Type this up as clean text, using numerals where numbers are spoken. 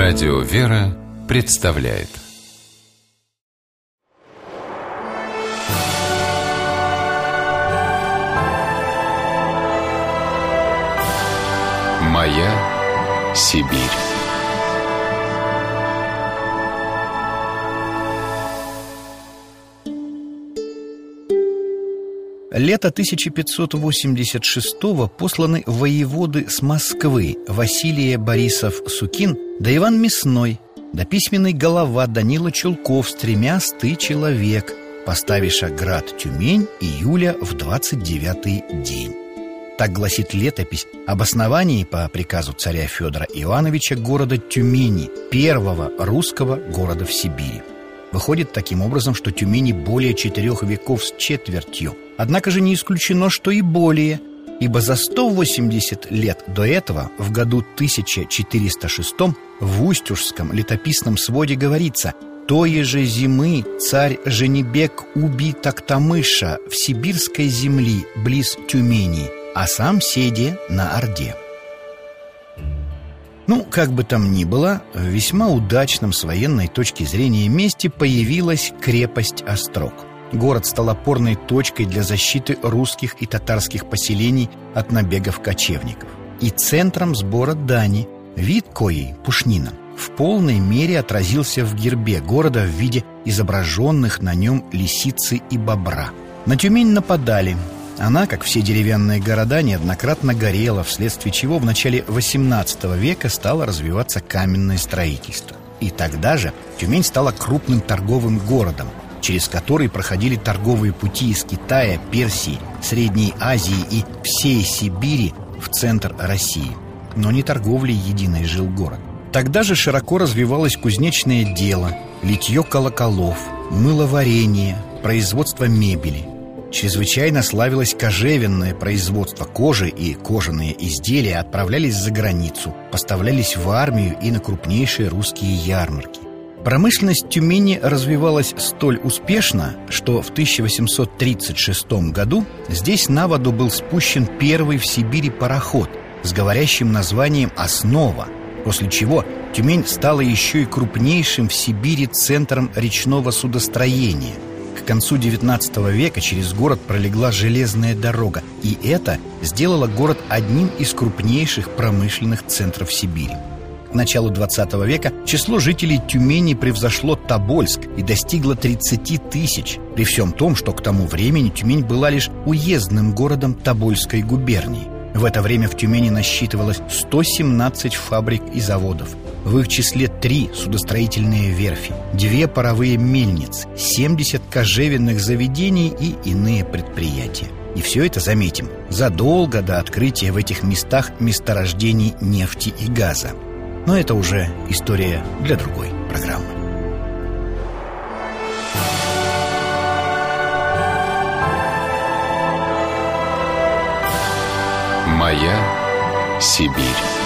Радио «Вера» представляет «Моя Сибирь». Лето 1586-го посланы воеводы с Москвы Василий Борисов-Сукин да Иван Мясной, да письменный голова Данила Чулков с 300 человек, поставиша град Тюмень июля в 29-й день. Так гласит летопись об основании по приказу царя Федора Ивановича города Тюмени, первого русского города в Сибири. Выходит таким образом, что Тюмени более 4 веков с четвертью. Однако же не исключено, что и более, ибо за 180 лет до этого, в году 1406, в Устюжском летописном своде говорится: «Тое же зимы царь Женебек уби Токтамыша в сибирской земли близ Тюмени, а сам седе на Орде». Ну, как бы там ни было, в весьма удачном с военной точки зрения месте появилась крепость Острог. Город стал опорной точкой для защиты русских и татарских поселений от набегов кочевников и центром сбора дани. Вид коей, пушнина, в полной мере отразился в гербе города в виде изображенных на нем лисицы и бобра. На Тюмень нападали. Она, как все деревянные города, неоднократно горела, вследствие чего в начале XVIII века стало развиваться каменное строительство. И тогда же Тюмень стала крупным торговым городом, через который проходили торговые пути из Китая, Персии, Средней Азии и всей Сибири в центр России. Но не торговлей единой жил город. Тогда же широко развивалось кузнечное дело, литье колоколов, мыловарение, производство мебели. Чрезвычайно славилось кожевенное производство. Кожи и кожаные изделия отправлялись за границу, поставлялись в армию и на крупнейшие русские ярмарки. Промышленность Тюмени развивалась столь успешно, что в 1836 году здесь на воду был спущен первый в Сибири пароход с говорящим названием «Основа», после чего Тюмень стала еще и крупнейшим в Сибири центром речного судостроения. К концу XIX века через город пролегла железная дорога, и это сделало город одним из крупнейших промышленных центров Сибири. К началу XX века число жителей Тюмени превзошло Тобольск и достигло 30 тысяч, при всем том, что к тому времени Тюмень была лишь уездным городом Тобольской губернии. В это время в Тюмени насчитывалось 117 фабрик и заводов. В их числе 3 судостроительные верфи, 2 паровые мельницы, 70 кожевенных заведений и иные предприятия. И все это, заметим, задолго до открытия в этих местах месторождений нефти и газа. Но это уже история для другой программы. «Моя Сибирь».